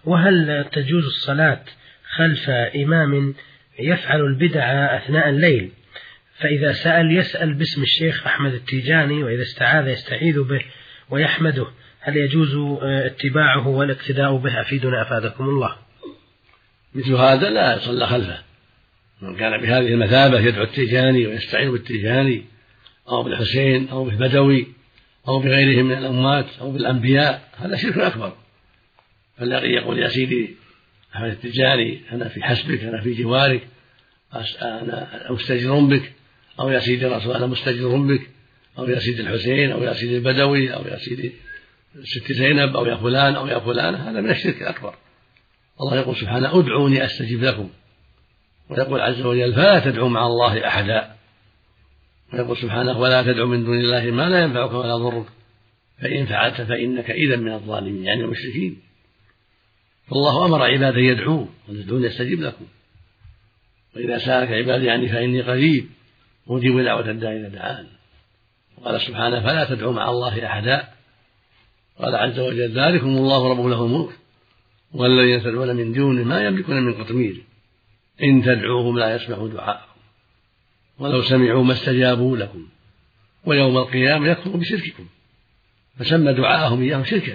وهل تجوز الصلاة خلف إمام يفعل البدع أثناء الليل، فإذا سأل يسأل باسم الشيخ أحمد التيجاني، وإذا استعاذ يستعيذ به ويحمده، هل يجوز اتباعه والاقتداء به؟ أفيدنا أفادكم الله. مثل هذا لا يصلى خلفه. من كان بهذه المثابة يدعو التيجاني ويستعين بالتيجاني أو بالحسين أو بالبدوي أو بغيرهم من الأموات أو بالأنبياء، هذا شرك أكبر. فالذي يقول يا سيدي أحمد التيجاني أنا في حسبك، أنا في جوارك، أنا مستجير بك، أو يا سيدي الرسول أنا مستجير بك، أو يا سيدي الحسين، أو يا سيدي البدوي، أو يا سيدي ست زينب، أو يا فلان أو يا فلان، هذا من الشرك الأكبر. الله يقول سبحانه ادعوني أستجب لكم، ويقول عز وجل فلا تدعوا مع الله أحدا، ويقول سبحانه ولا تدعوا من دون الله ما لا ينفعك ولا يضرك فإن فعلت فإنك إذا من الظالمين، يعني المشركين. فالله أمر عباده يدعوه وتدعوني أستجب لكم، وإذا سألك عبادي عني فإني قريب أجيب دعوة الداعي إذا دعان. وقال سبحانه فلا تدعوا مع الله أحدا. قال عز وجل ذلكم الله رب له الملك والذين تدعون من دونه ما يملكون من قطمير إن تدعوهم لا يسمعوا دعاءكم ولو سمعوا ما استجابوا لكم ويوم القيامة يكفروا بشرككم، فسمى دعاءهم إياه شركا.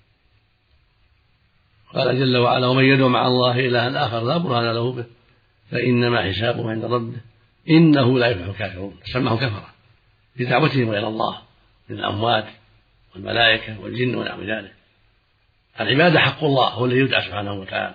قال جل وعلا ومن يدعو مع الله إلها آخر لا برهان له به فإنما حسابه عند ربه إنه لا يفلح الكافرون، سماهم كفرة بدعوتهم إلى الله من الأموات والملائكة والجن ونحو ذلك. العبادة حق الله، هو الذي يدعى سبحانه وتعالى.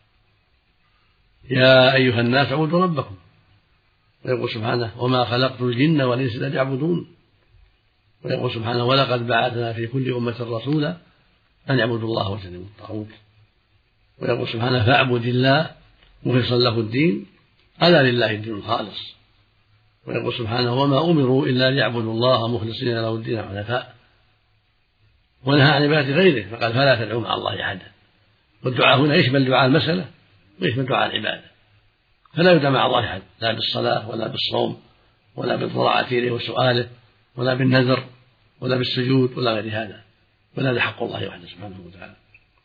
يا أيها الناس اعبدوا ربكم، ويقول سبحانه وما خلقت الجن والإنس إلا ليعبدون، ويقول سبحانه ولقد بعثنا في كل أمة رسولا أن يعبدوا الله واجتنبوا الطاغوت، ويقول سبحانه فاعبد الله مخلصا له الدين ألا لله الدين الخالص، ويقول سبحانه وما أمروا إلا ليعبدوا الله مخلصين له الدين حنفاء، ونهى عن عبادة غيره فقال فلا تدعوا مع الله أحدا. والدعاء هنا يشمل دعاء المسألة ويشمل دعاء العبادة، فلا يدعى مع الله أحد لا بالصلاة ولا بالصوم ولا بالضراعة إليه وسؤاله ولا بالنذر ولا بالسجود ولا غير هذا، ولا هذا حق الله وحده سبحانه وتعالى.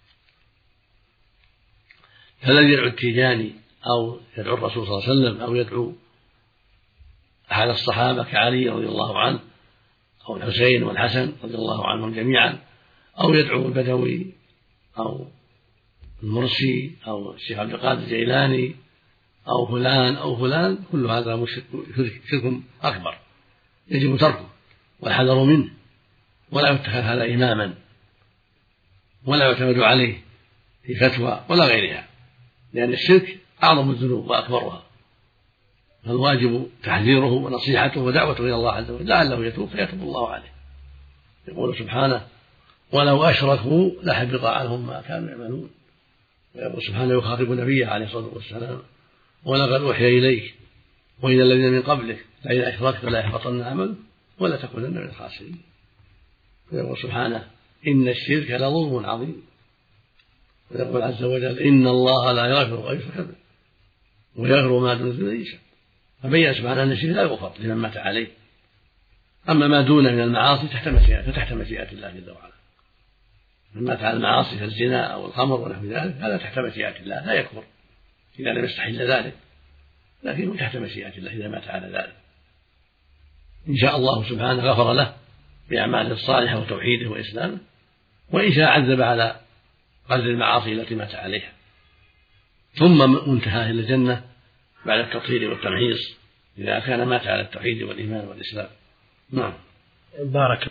فالذي يدعو التيجاني أو يدعو الرسول صلى الله عليه وسلم أو يدعو أحد الصحابة كعلي رضي الله عنه أو الحسين والحسن رضي الله عنهم جميعا، أو يدعو البدوي أو المرسي أو الشيخ عبد القادر الجيلاني أو فلان أو فلان، كل هذا شرك أكبر يجب تركه والحذر منه، ولا يتخذ هذا إماما ولا يعتمد عليه في فتوى ولا غيرها، لأن الشرك أعظم الذنوب وأكبرها، فالواجب تحذيره ونصيحته ودعوته إلى الله عز وجل لعله يتوب فيتوب الله عليه. يقول سبحانه ولو أشركوا لحبط عنهم ما كانوا يعملون، ويقول سبحانه يخاطب نبيه عليه الصلاة والسلام ولقد أوحي إليك وإلى الذين من قبلك لئن أشركت لا يحبطن عملك ولا تكونن من الخاسرين. ويقول سبحانه إن الشرك لظلم عظيم، ويقول عز وجل إن الله لا يغفر أن يشرك به ويغفر ما دون ذلك يشاء، فبين سبحانه أن الشرك لا يغفر لمن مات عليه. أما ما دون من المعاصي فتحت مشيئة الله جل وعلا، من مات على المعاصي كالزنا أو الخمر ونحو ذلك هذا تحت مشيئة الله لا يكفر إذا لم يستحل ذلك، لكنه تحت مشيئة الله إذا مات على ذلك. إن شاء الله سبحانه غفر له بأعماله الصالحة وتوحيده وإسلامه، وإن شاء عذب على قدر المعاصي التي مات عليها، ثم منتهاه إلى الجنة بعد التطهير والتمحيص إذا كان مات على التوحيد والإيمان والإسلام. نعم. بارك